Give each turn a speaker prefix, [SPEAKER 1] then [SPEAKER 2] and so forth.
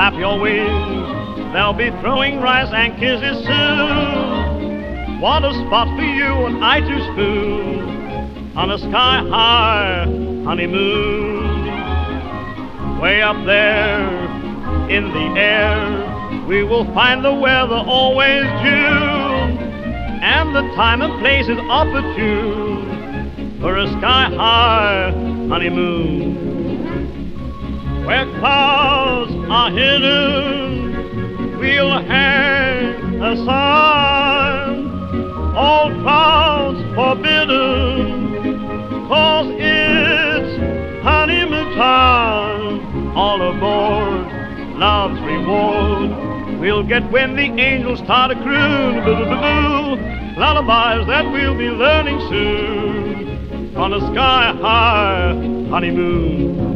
[SPEAKER 1] flap your wings. They'll be throwing rice and kisses soon. What a spot for you and I to spoon on a sky-high honeymoon. Way up there in the air, we will find the weather always June, and the time and place is opportune for a sky-high honeymoon. Where clouds are hidden, we'll hang a sign, all clouds forbidden, 'cause it's honeymoon time. All aboard love's reward we'll get when the angels start to croon. Boo-boo-boo-boo, lullabies that we'll be learning soon on a sky-high honeymoon.